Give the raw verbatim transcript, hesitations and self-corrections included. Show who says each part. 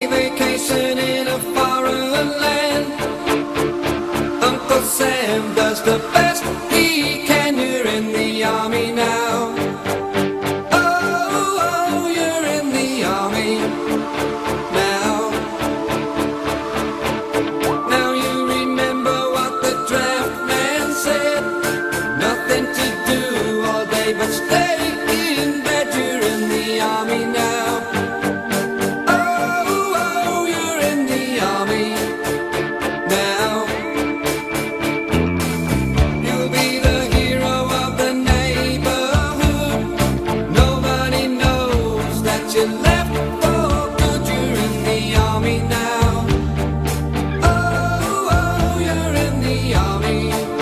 Speaker 1: vacation in a foreign land. Uncle Sam does the best he can. You're in the army now. Oh, oh, you're in the army.